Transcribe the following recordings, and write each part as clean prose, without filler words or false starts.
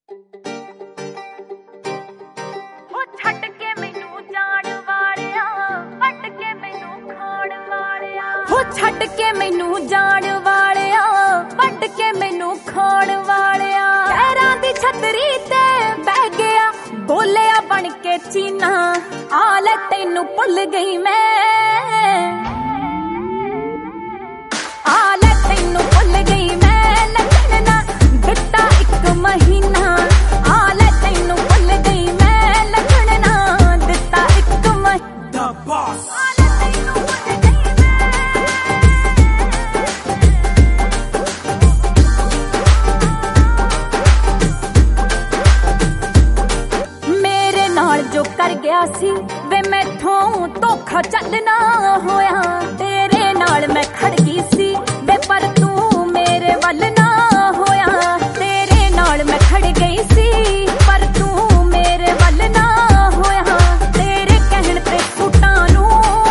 ਛੱਡ ਕੇ ਮੈਨੂੰ ਜਾਣ ਵਾਲਿਆ, ਵੱਢ ਕੇ ਮੈਨੂੰ ਖਾਣ ਵਾਲਿਆ। ਹੋ ਛੱਡ ਕੇ ਮੈਨੂੰ ਜਾਣ ਵਾਲਿਆ, ਵੱਢ ਕੇ ਮੈਨੂੰ ਖਾਣ ਵਾਲਿਆ। ਪੈਰਾਂ ਦੀ ਛਤਰੀ ਤੇ ਬਹਿ ਗਿਆ, ਬੋਲਿਆ ਬਣ ਕੇ ਚੀਨਾ, ਆ ਲੈ ਤੈਨੂੰ ਭੁੱਲ ਗਈ ਮੈਂ। ਆ ਲੈ ਤੈਨੂੰ ਭੁੱਲ ਗਈ ਮੈਂ, ਲੱਗਣ ਨਾ ਦਿੱਤਾ ਇੱਕ ਮਹੀਨਾ। ਆ ਲੈ ਤੈਨੂੰ ਭੁੱਲ ਗਈ ਮੈਂ, ਲੱਗਣ ਨਾ ਦਿੱਤਾ ਇੱਕ ਮਹੀਨਾ। ਆ ਲੈ ਤੈਨੂੰ ਭੁੱਲ ਗਈ ਮੈਂ। ਮੇਰੇ ਨਾਲ ਜੋ ਕਰ ਗਿਆ ਸੀ ਵੇ, ਮੈਥੋਂ ਧੋਖਾ ਚੱਲਣਾ ਹੋਇਆ। ਤੇਰੇ ਨਾਲ ਮੈਂ ਖੜ ਗਈ ਸੀ ਵੇ, ਪਰ ਤੂੰ ਮੇਰੇ ਵੱਲ ਨਾ ਹੋਇਆ। ਤੇਰੇ ਨਾਲ ਮੈਂ ਖੜ ਗਈ ਸੀ, ਪਰ ਤੂੰ ਮੇਰੇ ਵੱਲ ਨਾ ਹੋਇਆ। ਤੇਰੇ ਕਹਿਣ ਤੇ ਸੂਟਾਂ ਨੂੰ,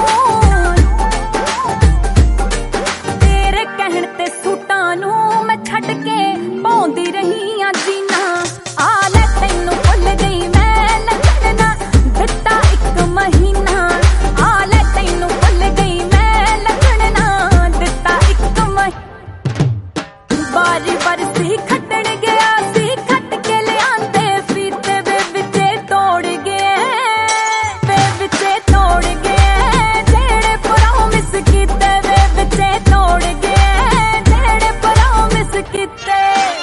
ਤੇਰੇ ਕਹਿਣ ਤੇ ਸੂਟਾਂ ਨੂੰ ਮੈਂ ਛੱਡ ਕੇ ਪਾਉਂਦੀ ਰਹੀ ਆ ਜੀਨਾ। ਆ ਲੈ ਤੈਨੂੰ ਭੁੱਲ ਗਈ ਮੈਂ, ਲੱਗਣ ਨਾ ਦਿੱਤਾ ਇੱਕ ਮਹੀਨਾ। ਆ ਲੈ ਤੈਨੂੰ ਭੁੱਲ ਗਈ ਮੈਂ, ਲੱਗਣ ਨਾ ਦਿੱਤਾ ਇੱਕ ਮਹੀਨਾ। ਬਾਰੀ ਬਰਸੀ ਖੱਟਣ ਗਿਆ ਸੀ, ਖੱਟ ਕੇ ਲਿਆਂਦੇ ਫੀਤੇ ਵੇ ਵਿੱਚੇ ਤੋੜ ਗਏ, ਵੇ ਵਿੱਚੇ ਤੋੜ ਗਏ। ਜਿਹੜੇ ਪ੍ਰੋਮਿਸ ਕੀਤੇ ਵੇ ਵਿੱਚੇ ਤੋੜ ਗਏ, ਜਿਹੜੇ ਪ੍ਰੋਮਿਸ ਕੀਤੇ।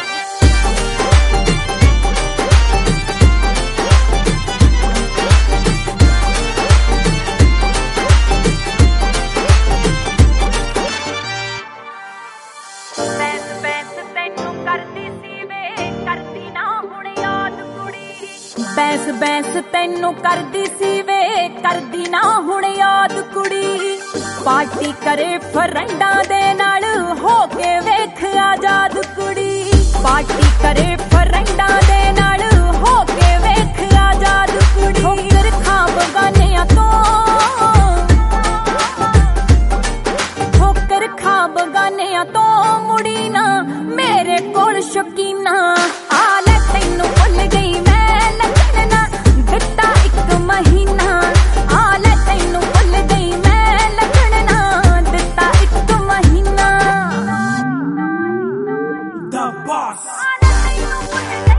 ਬੈਂਸ ਬੈਂਸ ਤੈਨੂੰ ਕਰਦੀ ਸੀ ਵੇ, ਕਰਦੀ ਨਾ ਹੁਣ ਯਾਦ ਕੁੜੀ। ਪਾਰਟੀ ਕਰੇ ਫਰੈਂਡਾਂ ਦੇ ਨਾਲ, ਹੋ ਕੇ ਵੇਖ ਆਜ਼ਾਦ ਕੁੜੀ। ਪਾਰਟੀ ਕਰੇ ਫਰੈਂਡਾਂ ਦੇ ਨਾਲ, ਹੋ ਕੇ ਵੇਖ ਆਜ਼ਾਦ ਕੁੜੀ। ਠੋਕਰ ਖਾ ਬਗਾਨਿਆਂ ਤੋਂ, ਠੋਕਰ ਖਾ ਬਗਾਨਿਆਂ ਤੋਂ, ਮੁੜੀ ਨਾ ਮੇਰੇ ਕੋਲ ਸ਼ੌਕੀਨਾ। ਆ ਲੈ ਤੈਨੂੰ ਭੁੱਲ ਗਈ ਮੈਂ, ਲੱਗਣ ਨਾ ਦਿੱਤਾ ਇੱਕ ਮਹੀਨਾ। ਆ ਲੈ ਤੈਨੂੰ ਭੁੱਲ ਗਈ ਮੈਂ, ਲੱਗਣ ਨਾ ਦਿੱਤਾ ਇੱਕ ਮਹੀਨਾ। ਆ ਲੈ ਤੈਨੂੰ ਭੁੱਲ ਗਈ।